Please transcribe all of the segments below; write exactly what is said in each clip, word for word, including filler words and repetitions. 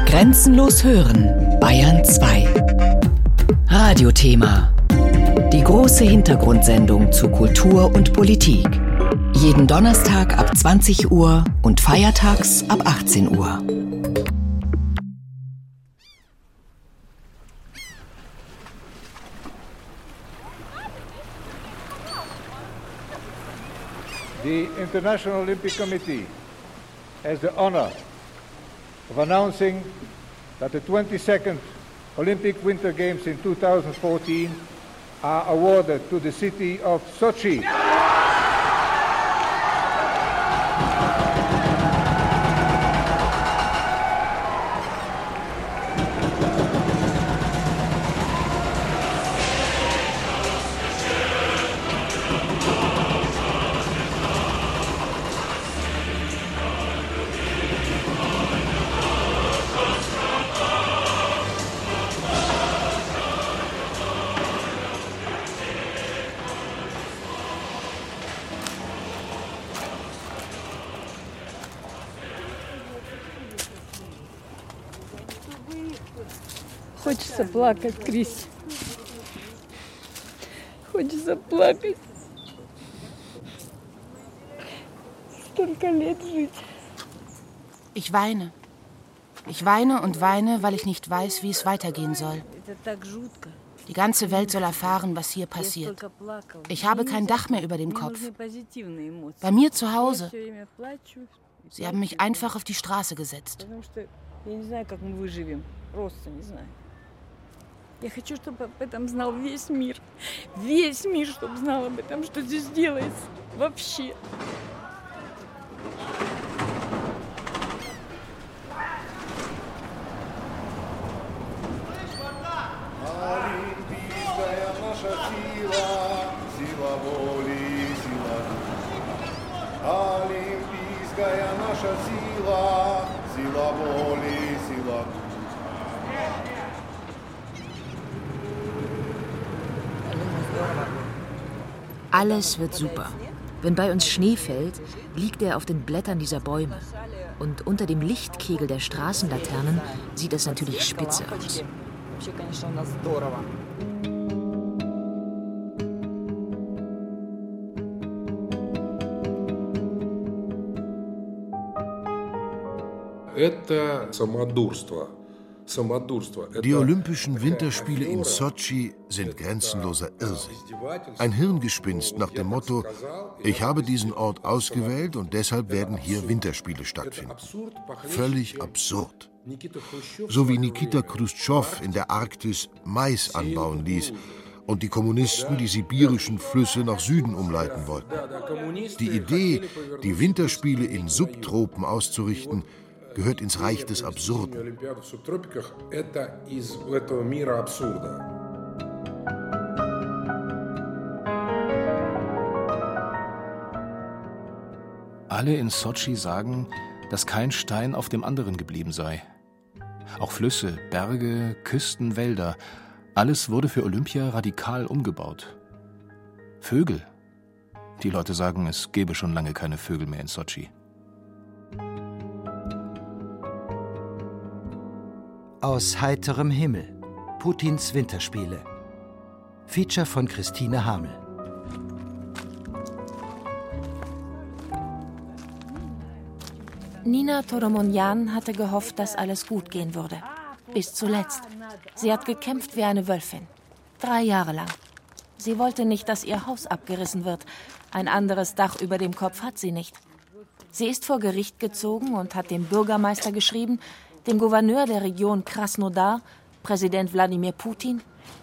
Grenzenlos hören, Bayern zwei. Radiothema. Die große Hintergrundsendung zu Kultur und Politik. Jeden Donnerstag ab zwanzig Uhr und feiertags ab achtzehn Uhr. The International Olympic Committee has the honor of announcing that the twenty-second Olympic Winter Games in two thousand fourteen are awarded to the city of Sochi. Хочется плакать, Крис. Хочется плакать. Stолько лет жить. Ich weine. Ich weine und weine, weil ich nicht weiß, wie es weitergehen soll. Die ganze Welt soll erfahren, was hier passiert. Ich habe kein Dach mehr über dem Kopf. Bei mir zu Hause. Sie haben mich einfach auf die Straße gesetzt. Я хочу, чтобы об этом знал весь мир. Весь мир, чтобы знал об этом, что здесь делается. Вообще. Олимпийская наша сила, сила воли, сила духа. Олимпийская наша сила, сила воли, сила духа. Alles wird super. Wenn bei uns Schnee fällt, liegt er auf den Blättern dieser Bäume. Und unter dem Lichtkegel der Straßenlaternen sieht es natürlich spitze aus. Это самодурство. Die Olympischen Winterspiele in Sotschi sind grenzenloser Irrsinn. Ein Hirngespinst nach dem Motto, ich habe diesen Ort ausgewählt und deshalb werden hier Winterspiele stattfinden. Völlig absurd. So wie Nikita Chruschtschow in der Arktis Mais anbauen ließ und die Kommunisten die sibirischen Flüsse nach Süden umleiten wollten. Die Idee, die Winterspiele in Subtropen auszurichten, gehört ins Reich des Absurden. Alle in Sotschi sagen, dass kein Stein auf dem anderen geblieben sei. Auch Flüsse, Berge, Küsten, Wälder, alles wurde für Olympia radikal umgebaut. Vögel. Die Leute sagen, es gäbe schon lange keine Vögel mehr in Sotschi. Aus heiterem Himmel. Putins Winterspiele. Feature von Christine Hamel. Nina Toromonjan hatte gehofft, dass alles gut gehen würde. Bis zuletzt. Sie hat gekämpft wie eine Wölfin. Drei Jahre lang. Sie wollte nicht, dass ihr Haus abgerissen wird. Ein anderes Dach über dem Kopf hat sie nicht. Sie ist vor Gericht gezogen und hat dem Bürgermeister geschrieben, dem Gouverneur der Region Krasnodar, Präsident Wladimir Putin.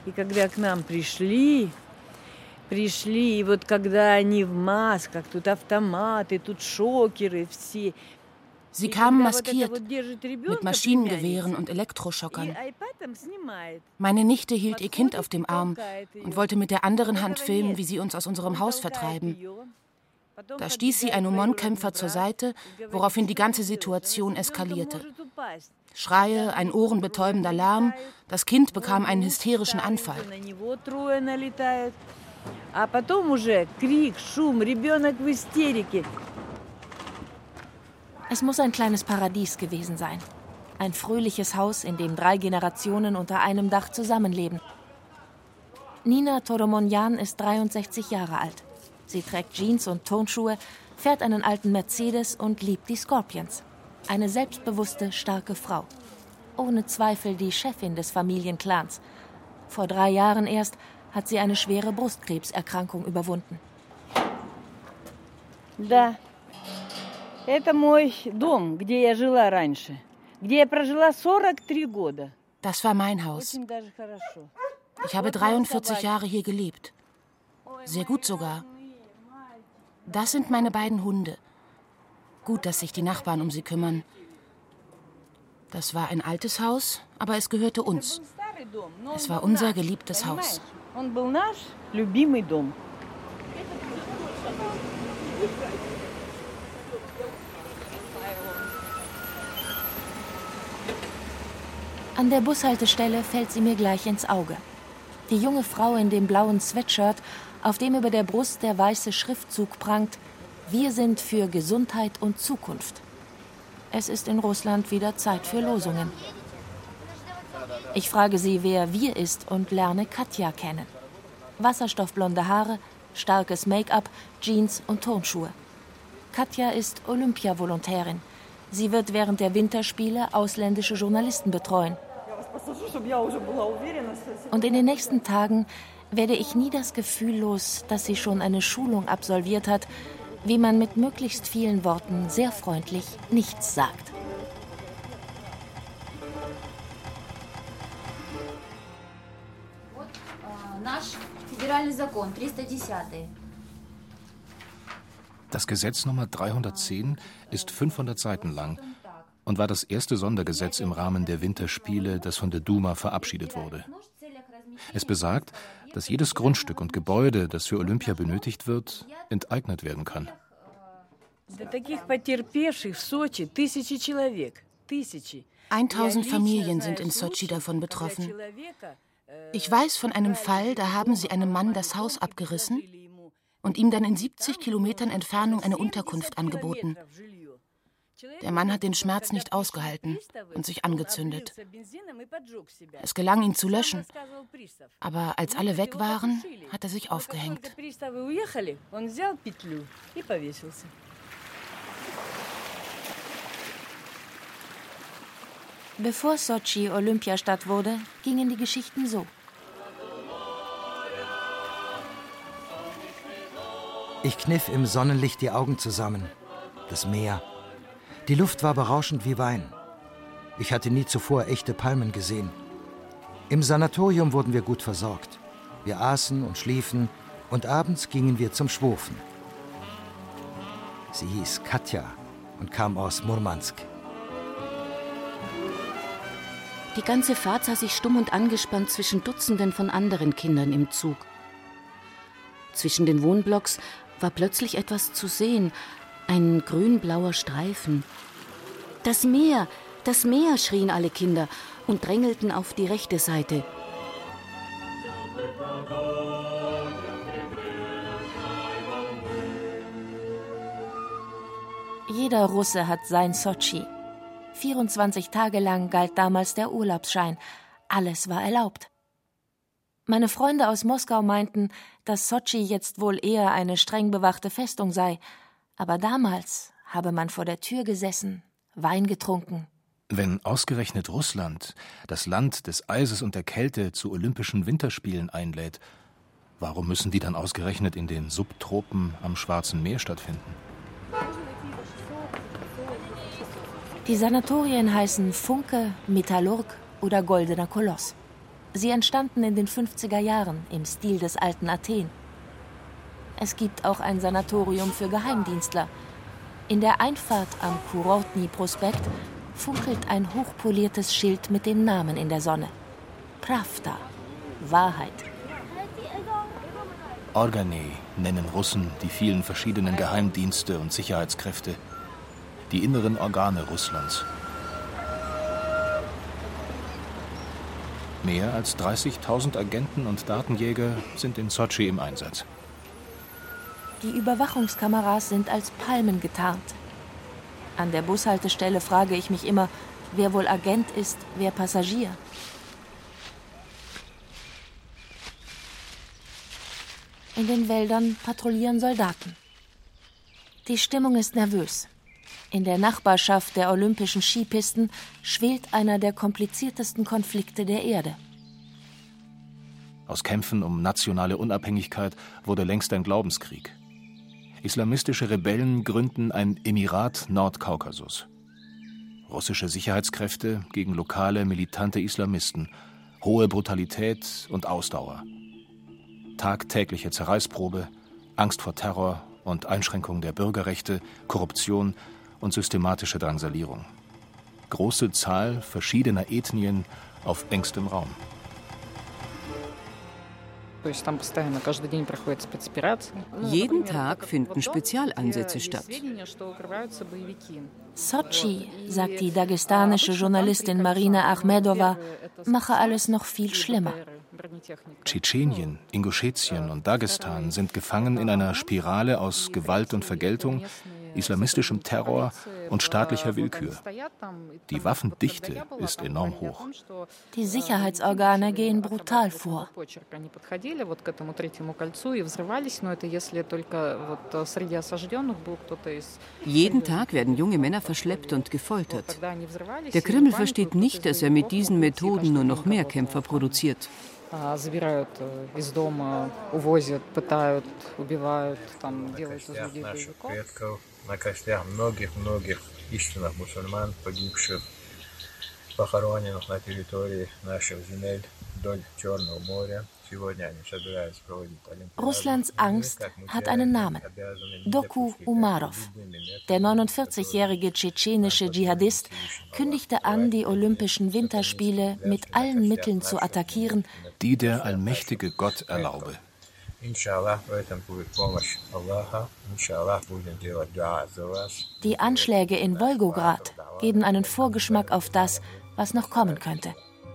Пришли, и вот когда они в масках, тут автоматы, тут шокеры, все. Sie kamen maskiert, mit Maschinengewehren und Elektroschockern. Meine Nichte hielt ihr Kind auf dem Arm und wollte mit der anderen Hand filmen, wie sie uns aus unserem Haus vertreiben. Da stieß sie einen O M O N-Kämpfer zur Seite, woraufhin die ganze Situation eskalierte. Schreie, ein ohrenbetäubender Lärm, das Kind bekam einen hysterischen Anfall. Es muss ein kleines Paradies gewesen sein. Ein fröhliches Haus, in dem drei Generationen unter einem Dach zusammenleben. Nina Toromonjan ist dreiundsechzig Jahre alt. Sie trägt Jeans und Turnschuhe, fährt einen alten Mercedes und liebt die Scorpions. Eine selbstbewusste, starke Frau. Ohne Zweifel die Chefin des Familienclans. Vor drei Jahren erst hat sie eine schwere Brustkrebserkrankung überwunden. Да, это мой дом, где я жила раньше, где я прожила сорок три года. Das war mein Haus. Ich habe dreiundvierzig Jahre hier gelebt. Sehr gut sogar. Das sind meine beiden Hunde. Gut, dass sich die Nachbarn um sie kümmern. Das war ein altes Haus, aber es gehörte uns. Es war unser geliebtes Haus. An der Bushaltestelle fällt sie mir gleich ins Auge. Die junge Frau in dem blauen Sweatshirt, auf dem über der Brust der weiße Schriftzug prangt: Wir sind für Gesundheit und Zukunft. Es ist in Russland wieder Zeit für Losungen. Ich frage sie, wer wir ist, und lerne Katja kennen. Wasserstoffblonde Haare, starkes Make-up, Jeans und Turnschuhe. Katja ist Olympiavolontärin. Sie wird während der Winterspiele ausländische Journalisten betreuen. Und in den nächsten Tagen werde ich nie das Gefühl los, dass sie schon eine Schulung absolviert hat, wie man mit möglichst vielen Worten sehr freundlich nichts sagt. Das Gesetz Nummer dreihundertzehn ist fünfhundert Seiten lang und war das erste Sondergesetz im Rahmen der Winterspiele, das von der Duma verabschiedet wurde. Es besagt, dass jedes Grundstück und Gebäude, das für Olympia benötigt wird, enteignet werden kann. Eintausend Familien sind in Sotschi davon betroffen. Ich weiß von einem Fall, da haben sie einem Mann das Haus abgerissen und ihm dann in siebzig Kilometern Entfernung eine Unterkunft angeboten. Der Mann hat den Schmerz nicht ausgehalten und sich angezündet. Es gelang, ihn zu löschen, aber als alle weg waren, hat er sich aufgehängt. Bevor Sotschi Olympiastadt wurde, gingen die Geschichten so. Ich kniff im Sonnenlicht die Augen zusammen. Das Meer. Die Luft war berauschend wie Wein. Ich hatte nie zuvor echte Palmen gesehen. Im Sanatorium wurden wir gut versorgt. Wir aßen und schliefen und abends gingen wir zum Schwurfen. Sie hieß Katja und kam aus Murmansk. Die ganze Fahrt saß ich stumm und angespannt zwischen Dutzenden von anderen Kindern im Zug. Zwischen den Wohnblocks war plötzlich etwas zu sehen, ein grün-blauer Streifen. Das Meer, das Meer, schrien alle Kinder und drängelten auf die rechte Seite. Jeder Russe hat sein Sotschi. vierundzwanzig Tage lang galt damals der Urlaubsschein. Alles war erlaubt. Meine Freunde aus Moskau meinten, dass Sotschi jetzt wohl eher eine streng bewachte Festung sei. Aber damals habe man vor der Tür gesessen, Wein getrunken. Wenn ausgerechnet Russland, das Land des Eises und der Kälte, zu Olympischen Winterspielen einlädt, warum müssen die dann ausgerechnet in den Subtropen am Schwarzen Meer stattfinden? Die Sanatorien heißen Funke, Metallurg oder Goldener Koloss. Sie entstanden in den fünfziger Jahren im Stil des alten Athen. Es gibt auch ein Sanatorium für Geheimdienstler. In der Einfahrt am Kurortny-Prospekt funkelt ein hochpoliertes Schild mit dem Namen in der Sonne. Pravda, Wahrheit. Organe nennen Russen die vielen verschiedenen Geheimdienste und Sicherheitskräfte. Die inneren Organe Russlands. Mehr als dreißigtausend Agenten und Datenjäger sind in Sotschi im Einsatz. Die Überwachungskameras sind als Palmen getarnt. An der Bushaltestelle frage ich mich immer, Wer wohl Agent ist, wer Passagier? In den Wäldern patrouillieren Soldaten. Die Stimmung ist nervös. In der Nachbarschaft der olympischen Skipisten schwelt einer der kompliziertesten Konflikte der Erde. Aus Kämpfen um nationale Unabhängigkeit wurde längst ein Glaubenskrieg. Islamistische Rebellen gründen ein Emirat Nordkaukasus. Russische Sicherheitskräfte gegen lokale militante Islamisten. Hohe Brutalität und Ausdauer. Tagtägliche Zerreißprobe, Angst vor Terror und Einschränkung der Bürgerrechte, Korruption und systematische Drangsalierung. Große Zahl verschiedener Ethnien auf engstem Raum. Jeden Tag finden Spezialeinsätze statt. Sotschi, sagt die dagestanische Journalistin Marina Achmedova, mache alles noch viel schlimmer. Tschetschenien, Ingushetien und Dagestan sind gefangen in einer Spirale aus Gewalt und Vergeltung, islamistischem Terror und staatlicher Willkür. Die Waffendichte ist enorm hoch. Die Sicherheitsorgane gehen brutal vor. Jeden Tag werden junge Männer verschleppt und gefoltert. Der Kreml versteht nicht, dass er mit diesen Methoden nur noch mehr Kämpfer produziert. Забирают из дома, увозят, пытают, убивают, там делают из людей боевиков. На костях многих-многих истинных мусульман, погибших, похороненных на территории наших земель вдоль Черного моря. Russlands Angst hat einen Namen. Doku Umarov. Der neunundvierzigjährige tschetschenische Dschihadist kündigte an, die Olympischen Winterspiele mit allen Mitteln zu attackieren, die der allmächtige Gott erlaube. Die Anschläge in Wolgograd geben einen Vorgeschmack auf das, was noch kommen könnte.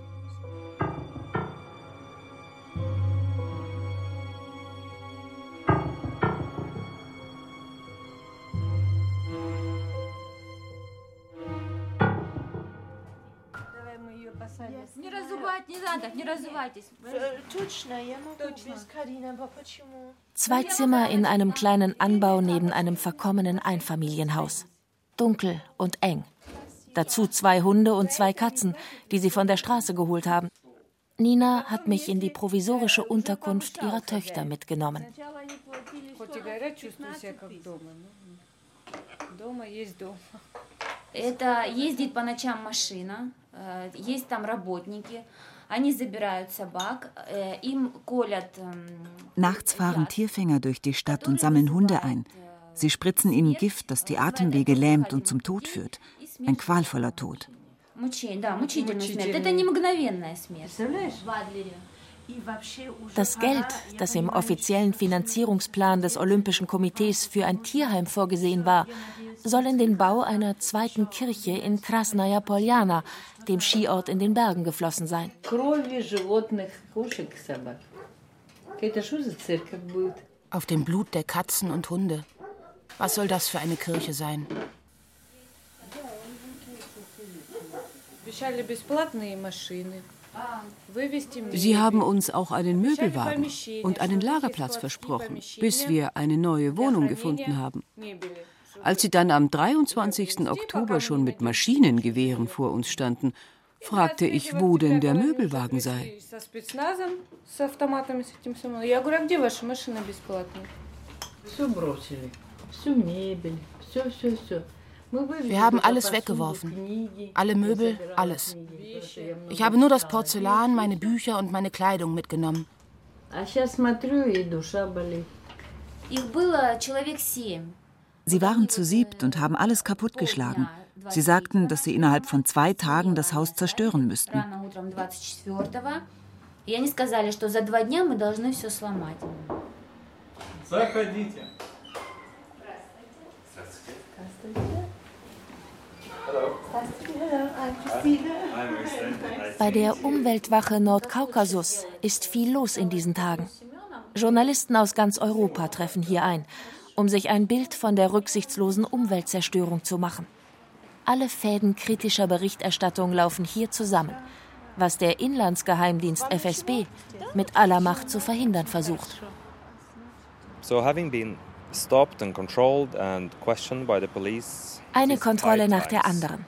Zwei Zimmer in einem kleinen Anbau neben einem verkommenen Einfamilienhaus. Dunkel und eng. Dazu zwei Hunde und zwei Katzen, die sie von der Straße geholt haben. Nina hat mich in die provisorische Unterkunft ihrer Töchter mitgenommen. Это ездит по ночам машина, есть там работники, они забирают собак, им колят. Nachts fahren Tierfänger durch die Stadt und sammeln Hunde ein. Sie spritzen ihnen Gift, das die Atemwege lähmt und zum Tod führt. Ein qualvoller Tod. Das Geld, das im offiziellen Finanzierungsplan des Olympischen Komitees für ein Tierheim vorgesehen war, soll in den Bau einer zweiten Kirche in Krasnaya Poljana, dem Skiort in den Bergen, geflossen sein. Auf dem Blut der Katzen und Hunde. Was soll das für eine Kirche sein? Sie haben uns auch einen Möbelwagen und einen Lagerplatz versprochen, bis wir eine neue Wohnung gefunden haben. Als sie dann am dreiundzwanzigsten Oktober schon mit Maschinengewehren vor uns standen, fragte ich, wo denn der Möbelwagen sei. Wir haben alles weggeworfen. Alle Möbel, alles. Ich habe nur das Porzellan, meine Bücher und meine Kleidung mitgenommen. Sie waren zu siebt und haben alles kaputtgeschlagen. Sie sagten, dass sie innerhalb von zwei Tagen das Haus zerstören müssten. Bei der Umweltwache Nordkaukasus ist viel los in diesen Tagen. Journalisten aus ganz Europa treffen hier ein, um sich ein Bild von der rücksichtslosen Umweltzerstörung zu machen. Alle Fäden kritischer Berichterstattung laufen hier zusammen, was der Inlandsgeheimdienst F S B mit aller Macht zu verhindern versucht. So having been stopped and controlled and questioned by the police. Eine Kontrolle nach der anderen.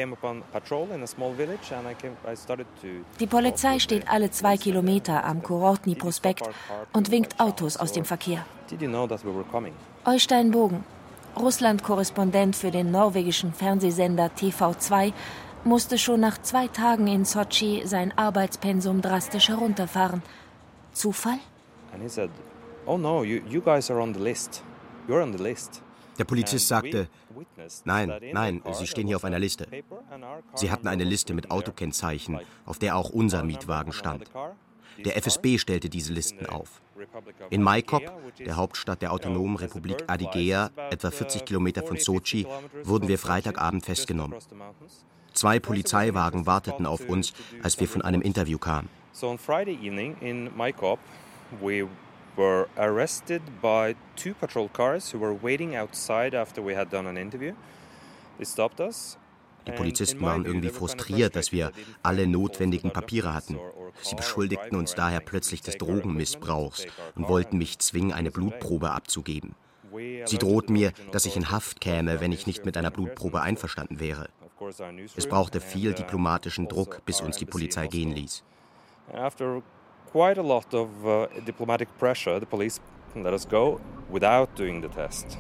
Die Polizei steht alle zwei Kilometer am Kurortny-Prospekt und winkt Autos aus dem Verkehr. Oystein Bogen, Russland-Korrespondent für den norwegischen Fernsehsender T V zwei, musste schon nach zwei Tagen in Sotschi sein Arbeitspensum drastisch herunterfahren. Zufall? And he said, "Oh no, you, you guys are on the list. You're on the list." Der Polizist sagte, nein, nein, Sie stehen hier auf einer Liste. Sie hatten eine Liste mit Autokennzeichen, auf der auch unser Mietwagen stand. Der F S B stellte diese Listen auf. In Maikop, der Hauptstadt der autonomen Republik Adygea, etwa vierzig Kilometer von Sotschi, wurden wir Freitagabend festgenommen. Zwei Polizeiwagen warteten auf uns, als wir von einem Interview kamen. So on Friday evening in Maikop, we were arrested by two patrol cars who were waiting outside after we had done an interview. They stopped us. Die Polizisten waren irgendwie frustriert, dass wir alle notwendigen Papiere hatten. Sie beschuldigten uns daher plötzlich des Drogenmissbrauchs und wollten mich zwingen, eine Blutprobe abzugeben. Sie drohten mir, dass ich in Haft käme, wenn ich nicht mit einer Blutprobe einverstanden wäre. Es brauchte viel diplomatischen Druck, bis uns die Polizei gehen ließ. After quite a lot of uh, diplomatic pressure, the police let us go without doing the test.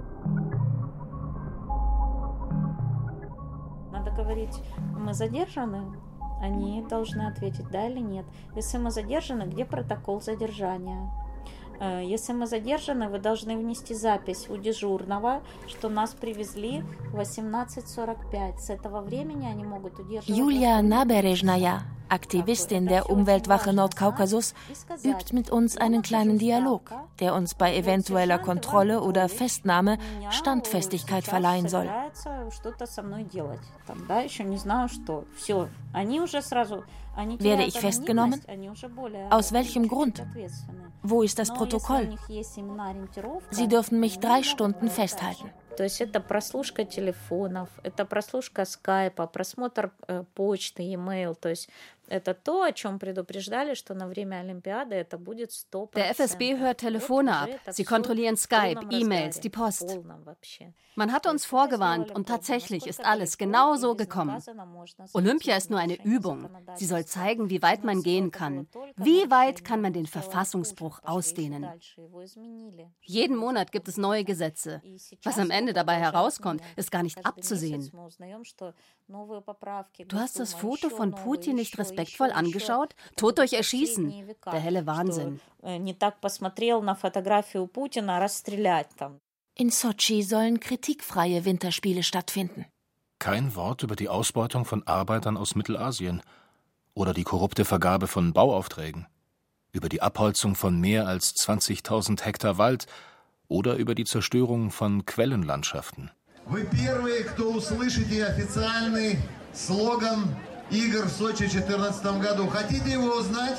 Надо говорить, мы задержаны, они должны ответить да или нет. Если мы задержаны, где протокол задержания? Если мы задержаны, вы должны внести запись у дежурного, что нас привезли в восемнадцать сорок пять. С этого времени они могут удерживать... Julia Naberezhnaya, Aktivistin der Umweltwache Nordkaukasus, übt mit uns einen kleinen Dialog, der uns bei eventueller Kontrolle oder Festnahme Standfestigkeit verleihen soll. Werde ich festgenommen? Aus welchem Grund? Wo ist das Protokoll? Sie dürfen mich drei Stunden festhalten. То есть это прослушка телефонов, это прослушка скайпа, просмотр э, почты, e-mail. То есть это то, о чем предупреждали, что на время Olympiade это будет сто процентов. Der F S B hört Telefone ab. Sie kontrollieren Skype, E-Mails, die Post. Man hat uns vorgewarnt und tatsächlich ist alles genau so gekommen. Olympia ist nur eine Übung. Sie soll zeigen, wie weit man gehen kann. Wie weit kann man den Verfassungsbruch ausdehnen? Jeden Monat gibt es neue Gesetze. Was am Ende dabei herauskommt, ist gar nicht abzusehen. Du hast das Foto von Putin nicht respektvoll angeschaut? Tot durch Erschießen. Der helle Wahnsinn. In Sotschi sollen kritikfreie Winterspiele stattfinden. Kein Wort über die Ausbeutung von Arbeitern aus Mittelasien oder die korrupte Vergabe von Bauaufträgen, über die Abholzung von mehr als zwanzigtausend Hektar Wald oder über die Zerstörung von Quellenlandschaften. Вы первые, кто услышите официальный слоган игр в Сочи в две тысячи четырнадцатом году. Хотите его узнать?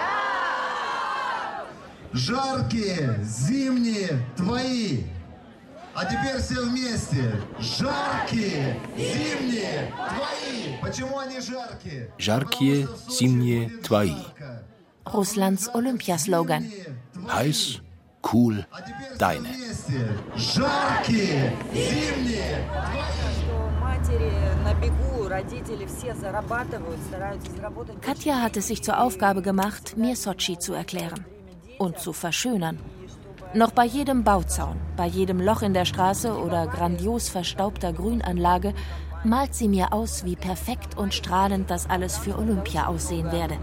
Жаркие, зимние, твои. А теперь все вместе. Жаркие, зимние, твои. Почему они жаркие? Жаркие, зимние, твои. Russlands Olympiaslogan. Heiß, cool, deine. Жаркие, зимние, Katja hat es sich zur Aufgabe gemacht, mir Sotschi zu erklären und zu verschönern. Noch bei jedem Bauzaun, bei jedem Loch in der Straße oder grandios verstaubter Grünanlage malt sie mir aus, wie perfekt und strahlend das alles für Olympia aussehen werde.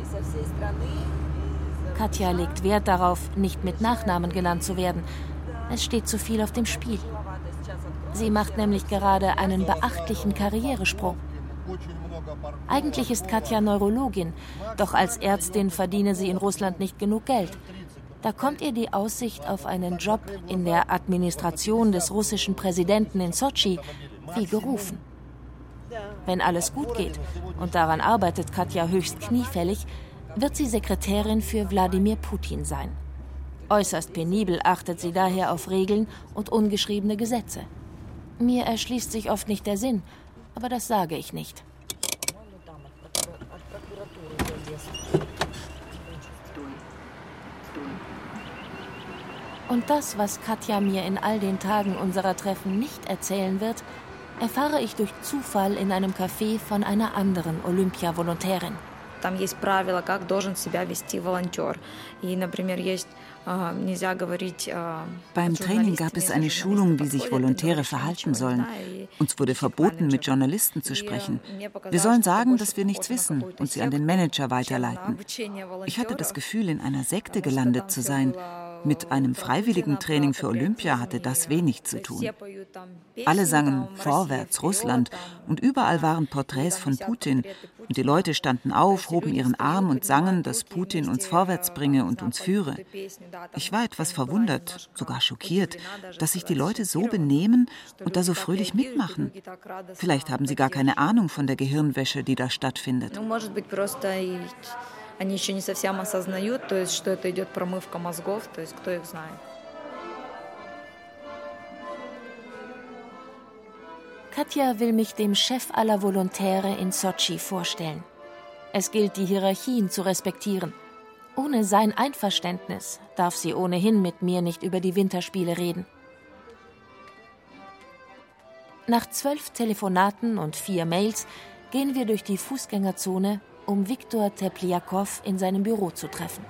Katja legt Wert darauf, nicht mit Nachnamen genannt zu werden. Es steht zu viel auf dem Spiel. Sie macht nämlich gerade einen beachtlichen Karrieresprung. Eigentlich ist Katja Neurologin, doch als Ärztin verdiene sie in Russland nicht genug Geld. Da kommt ihr die Aussicht auf einen Job in der Administration des russischen Präsidenten in Sotschi wie gerufen. Wenn alles gut geht, und daran arbeitet Katja höchst kniefällig, wird sie Sekretärin für Wladimir Putin sein. Äußerst penibel achtet sie daher auf Regeln und ungeschriebene Gesetze. Mir erschließt sich oft nicht der Sinn. aber das sage ich nicht. Und das, was Katja mir in all den Tagen unserer Treffen nicht erzählen wird, erfahre ich durch Zufall in einem Café von einer anderen Olympia-Volontärin. Там есть правила, как должен себя вести волонтер. И, например, есть нельзя говорить. Beim Training gab es eine Schulung, wie sich Volontäre verhalten sollen. Uns wurde verboten, mit Journalisten zu sprechen. Wir sollen sagen, dass wir nichts wissen und sie an den Manager weiterleiten. Ich hatte das Gefühl, in einer Sekte gelandet zu sein. Mit einem freiwilligen Training für Olympia hatte das wenig zu tun. Alle sangen Vorwärts, Russland, und überall waren Porträts von Putin. Und die Leute standen auf, hoben ihren Arm und sangen, dass Putin uns vorwärts bringe und uns führe. Ich war etwas verwundert, sogar schockiert, dass sich die Leute so benehmen und da so fröhlich mitmachen. Vielleicht haben sie gar keine Ahnung von der Gehirnwäsche, die da stattfindet. Они еще не совсем осознают, то есть, что это идет промывка мозгов, то есть, кто их знает. Katja will mich dem Chef aller Volontäre in Sotschi vorstellen. Es gilt, die Hierarchien zu respektieren. Ohne sein Einverständnis darf sie ohnehin mit mir nicht über die Winterspiele reden. Nach zwölf Telefonaten und vier Mails gehen wir durch die Fußgängerzone, um Viktor Tepliakow in seinem Büro zu treffen.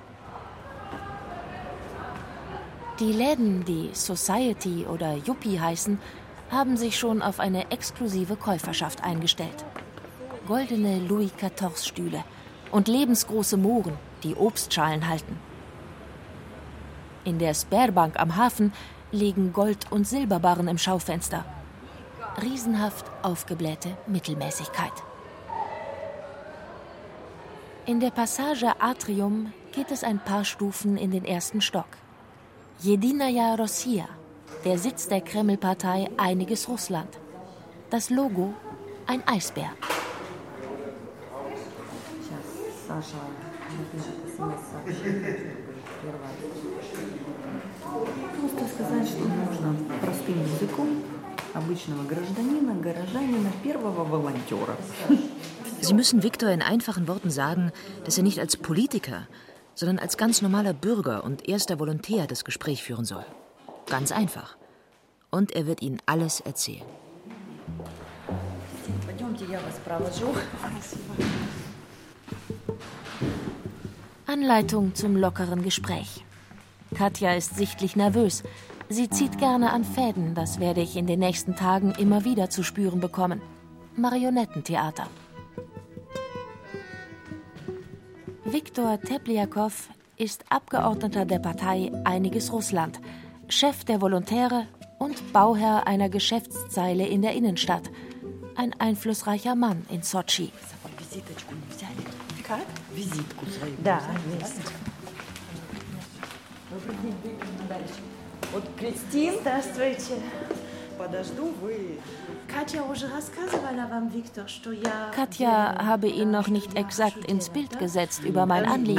Die Läden, die Society oder Yuppie heißen, haben sich schon auf eine exklusive Käuferschaft eingestellt. Goldene Louis vierzehn-Stühle und lebensgroße Mohren, die Obstschalen halten. In der Sberbank am Hafen liegen Gold- und Silberbarren im Schaufenster. Riesenhaft aufgeblähte Mittelmäßigkeit. In der Passage Atrium geht es ein paar Stufen in den ersten Stock. Jedinaja Rossiya, der Sitz der Kreml-Partei Einiges Russland. Das Logo, ein Eisbär. Sie müssen Viktor in einfachen Worten sagen, dass er nicht als Politiker, sondern als ganz normaler Bürger und erster Volontär das Gespräch führen soll. Ganz einfach. Und er wird Ihnen alles erzählen. Anleitung zum lockeren Gespräch. Katja ist sichtlich nervös. Sie zieht gerne an Fäden, das werde ich in den nächsten Tagen immer wieder zu spüren bekommen. Marionettentheater. Viktor Tepliakow ist Abgeordneter der Partei Einiges Russland, Chef der Volontäre und Bauherr einer Geschäftszeile in der Innenstadt. Ein einflussreicher Mann in Sotschi. Katja habe ihn noch nicht exakt ins Bild gesetzt über mein Anliegen.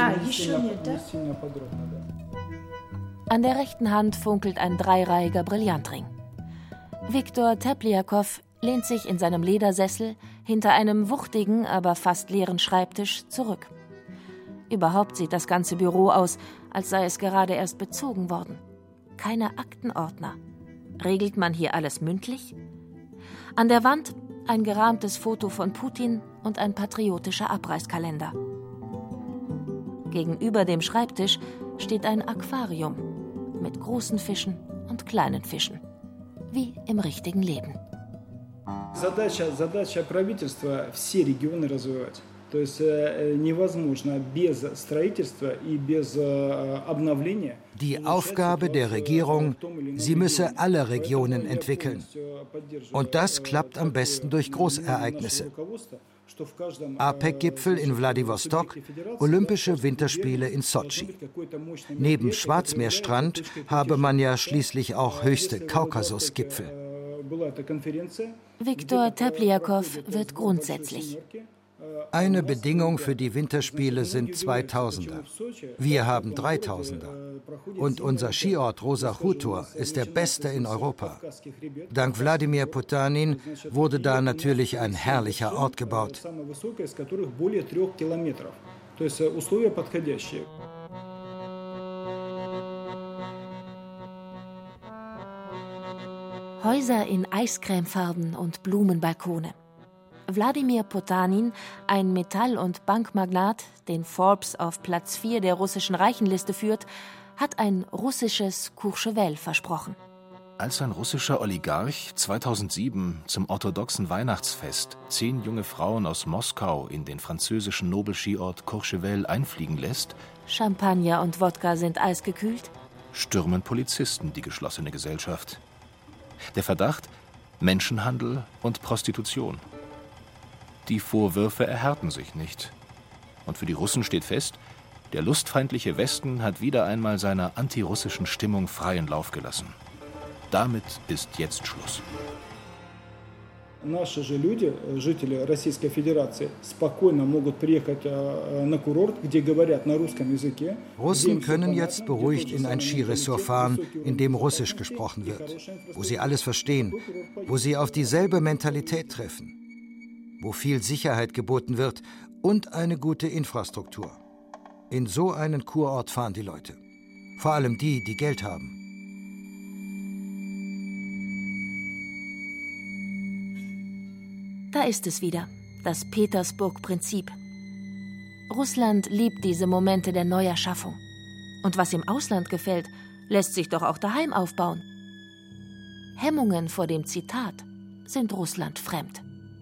An der rechten Hand funkelt ein dreireihiger Brillantring. Viktor Tepliakow lehnt sich in seinem Ledersessel hinter einem wuchtigen, aber fast leeren Schreibtisch zurück. Überhaupt sieht das ganze Büro aus, als sei es gerade erst bezogen worden. Keine Aktenordner. Regelt man hier alles mündlich? An der Wand ein gerahmtes Foto von Putin und ein patriotischer Abreißkalender. Gegenüber dem Schreibtisch steht ein Aquarium mit großen Fischen und kleinen Fischen. Wie im richtigen Leben. Задача, задача правительства все регионы развивать. То есть невозможно без строительства и без обновления. Die Aufgabe der Regierung, sie müsse alle Regionen entwickeln. Und das klappt am besten durch Großereignisse. APEC-Gipfel in Wladiwostok, Olympische Winterspiele in Sotschi. Neben Schwarzmeerstrand habe man ja schließlich auch höchste Kaukasus-Gipfel. Viktor Tepliakow wird grundsätzlich. Eine Bedingung für die Winterspiele sind zweitausender. Wir haben dreitausender. Und unser Skiort Rosa Chutor ist der beste in Europa. Dank Wladimir Potanin wurde da natürlich ein herrlicher Ort gebaut. Häuser in Eiscremefarben und Blumenbalkone. Wladimir Potanin, ein Metall- und Bankmagnat, den Forbes auf Platz vier der russischen Reichenliste führt, hat ein russisches Courchevel versprochen. Als ein russischer Oligarch zweitausendsieben zum orthodoxen Weihnachtsfest zehn junge Frauen aus Moskau in den französischen Nobelskiort Courchevel einfliegen lässt, Champagner und Wodka sind eisgekühlt, stürmen Polizisten die geschlossene Gesellschaft. Der Verdacht: Menschenhandel und Prostitution. Die Vorwürfe erhärten sich nicht. Und für die Russen steht fest, der lustfeindliche Westen hat wieder einmal seiner antirussischen Stimmung freien Lauf gelassen. Damit ist jetzt Schluss. Наши же люди, жители Российской Федерации, спокойно могут приехать на курорт, где говорят на русском языке. Russen können jetzt beruhigt in ein Skiresort fahren, in dem Russisch gesprochen wird, wo sie alles verstehen, wo sie auf dieselbe Mentalität treffen, wo viel Sicherheit geboten wird und eine gute Infrastruktur. In so einen Kurort fahren die Leute. Vor allem die, die Geld haben. Da ist es wieder, das Petersburg-Prinzip. Russland liebt diese Momente der Neuerschaffung. Und was im Ausland gefällt, lässt sich doch auch daheim aufbauen. Hemmungen vor dem Zitat sind Russland fremd.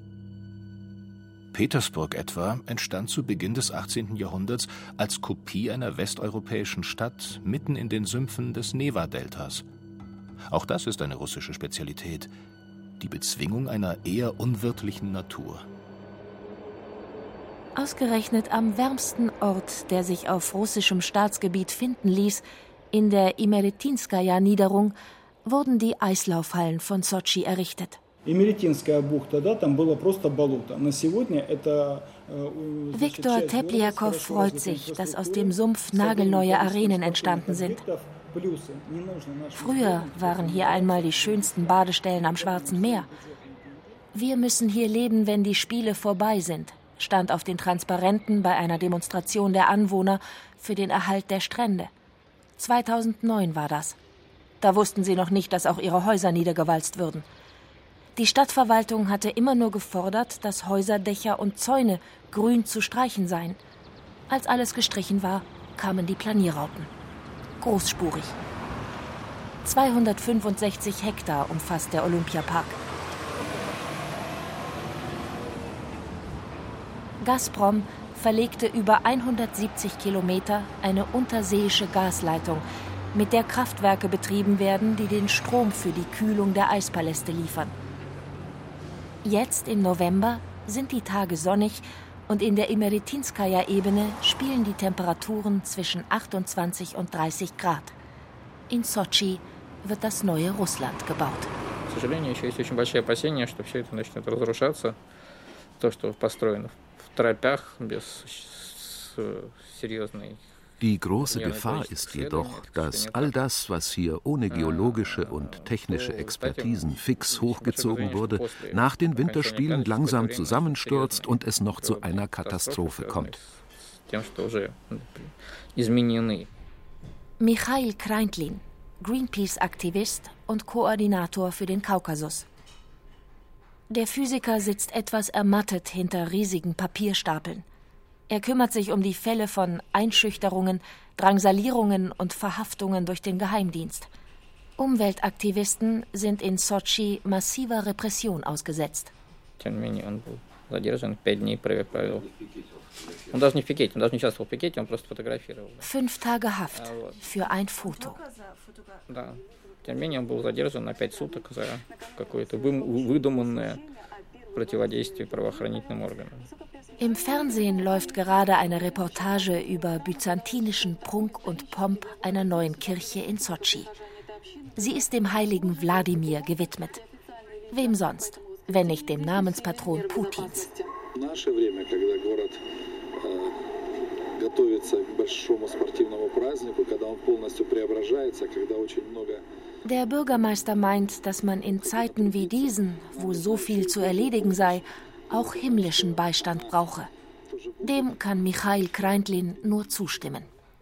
Petersburg etwa entstand zu Beginn des achtzehnten Jahrhunderts als Kopie einer westeuropäischen Stadt mitten in den Sümpfen des Neva-Deltas. Auch das ist eine russische Spezialität. Die Bezwingung einer eher unwirtlichen Natur. Ausgerechnet am wärmsten Ort, der sich auf russischem Staatsgebiet finden ließ, in der Imeretinskaja-Niederung, wurden die Eislaufhallen von Sotschi errichtet. Viktor Tepljakow freut sich, dass aus dem Sumpf nagelneue Arenen entstanden sind. Früher waren hier einmal die schönsten Badestellen am Schwarzen Meer. Wir müssen hier leben, wenn die Spiele vorbei sind, stand auf den Transparenten bei einer Demonstration der Anwohner für den Erhalt der Strände. zweitausendneun war das. Da wussten sie noch nicht, dass auch ihre Häuser niedergewalzt würden. Die Stadtverwaltung hatte immer nur gefordert, dass Häuserdächer und Zäune grün zu streichen seien. Als alles gestrichen war, kamen die Planierrauten. Großspurig. zweihundertfünfundsechzig Hektar umfasst der Olympiapark. Gazprom verlegte über hundertsiebzig Kilometer eine unterseeische Gasleitung, mit der Kraftwerke betrieben werden, die den Strom für die Kühlung der Eispaläste liefern. Jetzt im November sind die Tage sonnig und in der Imeretinskaja-Ebene spielen die Temperaturen zwischen achtundzwanzig und dreißig Grad. In Sotschi wird das neue Russland gebaut. Die große Gefahr ist jedoch, dass all das, was hier ohne geologische und technische Expertisen fix hochgezogen wurde, nach den Winterspielen langsam zusammenstürzt und es noch zu einer Katastrophe kommt. Michail Kreintlin, Greenpeace-Aktivist und Koordinator für den Kaukasus. Der Physiker sitzt etwas ermattet hinter riesigen Papierstapeln. Er kümmert sich um die Fälle von Einschüchterungen, Drangsalierungen und Verhaftungen durch den Geheimdienst. Umweltaktivisten sind in Sotschi massiver Repression ausgesetzt. Fünf Tage Haft für ein Foto. Im Fernsehen läuft gerade eine Reportage über byzantinischen Prunk und Pomp einer neuen Kirche in Sotschi. Sie ist dem heiligen Wladimir gewidmet. Wem sonst, wenn nicht dem Namenspatron Putins? Der Bürgermeister meint, dass man in Zeiten wie diesen, wo so viel zu erledigen sei, auch himmlischen Beistand brauche. Dem kann Michail Kreintlin nur zustimmen.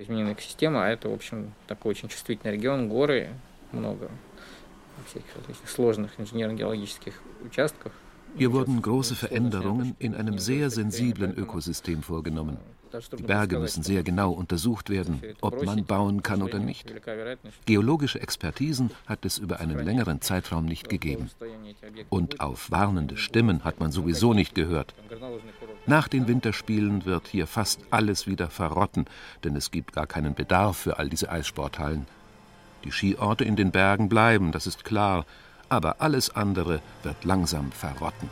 Hier wurden große Veränderungen in einem sehr sensiblen Ökosystem vorgenommen. Die Berge müssen sehr genau untersucht werden, ob man bauen kann oder nicht. Geologische Expertisen hat es über einen längeren Zeitraum nicht gegeben. Und auf warnende Stimmen hat man sowieso nicht gehört. Nach den Winterspielen wird hier fast alles wieder verrotten, denn es gibt gar keinen Bedarf für all diese Eissporthallen. Die Skiorte in den Bergen bleiben, das ist klar, aber alles andere wird langsam verrotten.